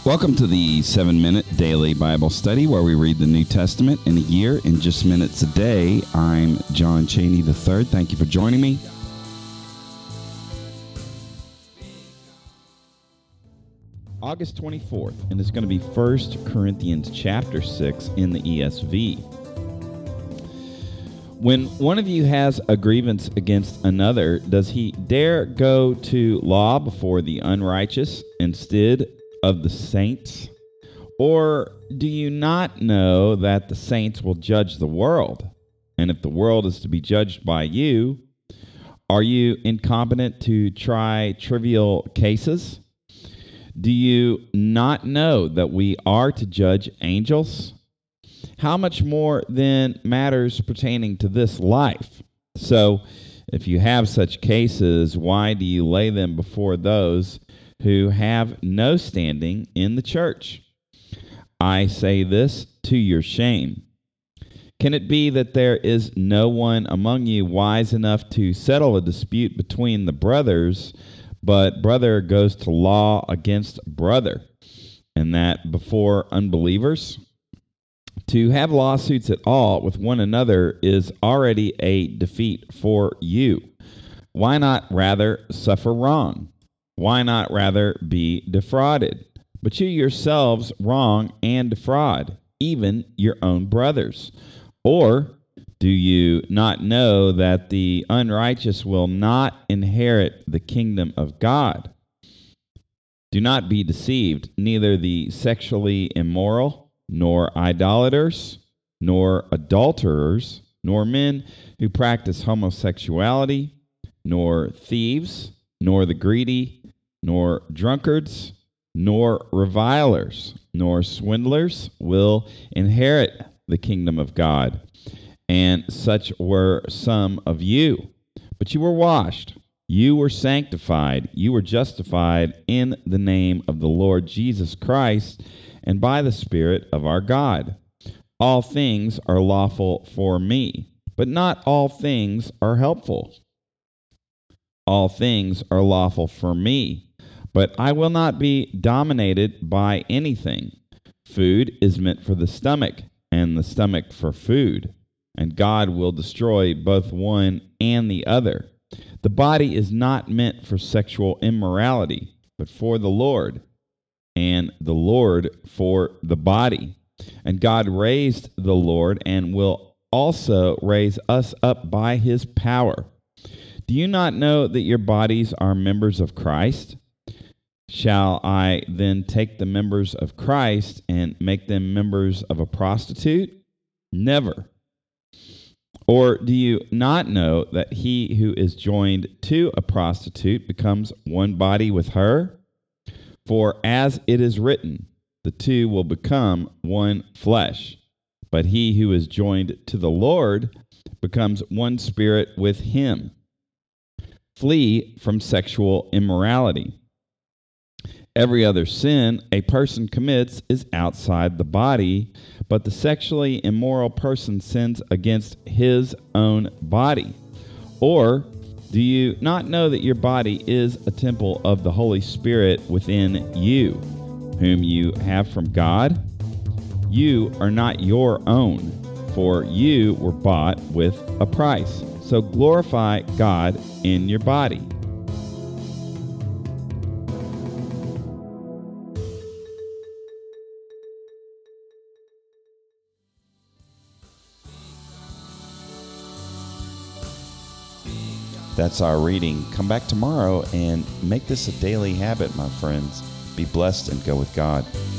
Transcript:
Welcome to the 7-Minute Daily Bible Study, where we read the New Testament in a year in just minutes a day. I'm John Cheney III. Thank you for joining me. August 24th, and it's going to be 1 Corinthians chapter 6 in the ESV. When one of you has a grievance against another, does he dare go to law before the unrighteous instead of the saints? Or do you not know that the saints will judge the world? And if the world is to be judged by you, are you incompetent to try trivial cases? Do you not know that we are to judge angels? How much more then matters pertaining to this life? So, if you have such cases, why do you lay them before those who have no standing in the church? I say this to your shame. Can it be that there is no one among you wise enough to settle a dispute between the brothers, but brother goes to law against brother, and that before unbelievers? To have lawsuits at all with one another is already a defeat for you. Why not rather suffer wrong? Why not rather be defrauded? But you yourselves wrong and defraud, even your own brothers. Or do you not know that the unrighteous will not inherit the kingdom of God? Do not be deceived, neither the sexually immoral, nor idolaters, nor adulterers, nor men who practice homosexuality, nor thieves, nor the greedy, nor drunkards, nor revilers, nor swindlers will inherit the kingdom of God. And such were some of you. But you were washed, you were sanctified, you were justified in the name of the Lord Jesus Christ, and by the Spirit of our God. All things are lawful for me, but not all things are helpful. All things are lawful for me, but I will not be dominated by anything. Food is meant for the stomach, and the stomach for food, and God will destroy both one and the other. The body is not meant for sexual immorality, but for the Lord, and the Lord for the body. And God raised the Lord and will also raise us up by his power. Do you not know that your bodies are members of Christ? Shall I then take the members of Christ and make them members of a prostitute? Never. Or do you not know that he who is joined to a prostitute becomes one body with her? For as it is written, the two will become one flesh. But he who is joined to the Lord becomes one spirit with him. Flee from sexual immorality. Every other sin a person commits is outside the body, but the sexually immoral person sins against his own body. Or do you not know that your body is a temple of the Holy Spirit within you, whom you have from God? You are not your own, for you were bought with a price. So glorify God in your body. That's our reading. Come back tomorrow and make this a daily habit, my friends. Be blessed and go with God.